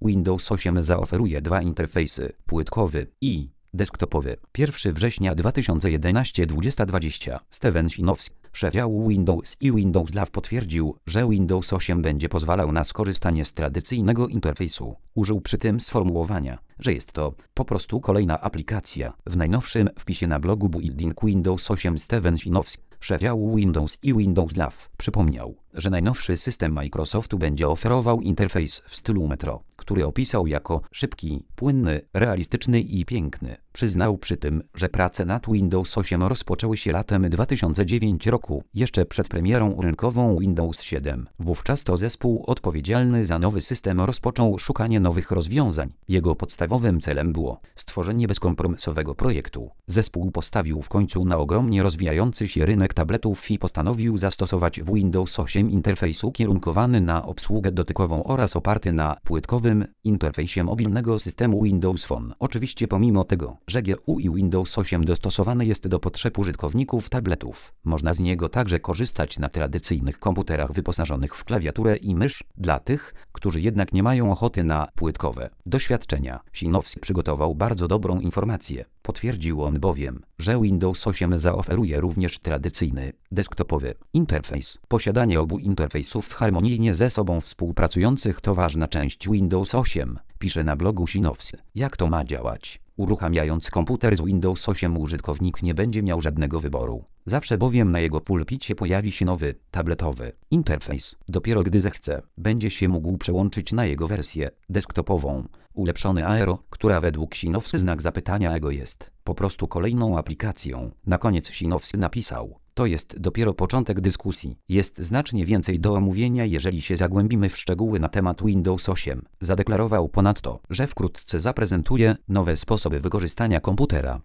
Windows 8 zaoferuje dwa interfejsy, płytkowy i desktopowy. 1 września 2011-2020. Steven Sinofsky, szef działu Windows i Windows Live potwierdził, że Windows 8 będzie pozwalał na skorzystanie z tradycyjnego interfejsu. Użył przy tym sformułowania, że jest to po prostu kolejna aplikacja. W najnowszym wpisie na blogu Building Windows 8 Steven Sinofsky, szef działu Windows i Windows Live, przypomniał, że najnowszy system Microsoftu będzie oferował interfejs w stylu Metro, który opisał jako szybki, płynny, realistyczny i piękny. Przyznał przy tym, że prace nad Windows 8 rozpoczęły się latem 2009 roku, jeszcze przed premierą rynkową Windows 7. Wówczas to zespół odpowiedzialny za nowy system rozpoczął szukanie nowych rozwiązań. Jego podstawowym celem było stworzenie bezkompromisowego projektu. Zespół postawił w końcu na ogromnie rozwijający się rynek tabletów i postanowił zastosować w Windows 8 interfejs ukierunkowany na obsługę dotykową oraz oparty na płytkowym interfejsie mobilnego systemu Windows Phone. Oczywiście pomimo tego, że GUI Windows 8 dostosowany jest do potrzeb użytkowników tabletów, można z niego także korzystać na tradycyjnych komputerach wyposażonych w klawiaturę i mysz. Dla tych, którzy jednak nie mają ochoty na płytkowe doświadczenia, Sinofsky przygotował bardzo dobrą informację. Potwierdził on bowiem, że Windows 8 zaoferuje również tradycyjny, desktopowy interfejs. Posiadanie obu interfejsów harmonijnie ze sobą współpracujących to ważna część Windows 8, pisze na blogu Sinofsky. Jak to ma działać? Uruchamiając komputer z Windows 8 użytkownik nie będzie miał żadnego wyboru. Zawsze bowiem na jego pulpicie pojawi się nowy, tabletowy interfejs. Dopiero gdy zechce, będzie się mógł przełączyć na jego wersję desktopową. Ulepszony Aero, która według Sinofsky znak zapytania Ego jest po prostu kolejną aplikacją. Na koniec Sinofsky napisał: to jest dopiero początek dyskusji. Jest znacznie więcej do omówienia, jeżeli się zagłębimy w szczegóły na temat Windows 8. Zadeklarował ponadto, że wkrótce zaprezentuje nowe sposoby wykorzystania komputera.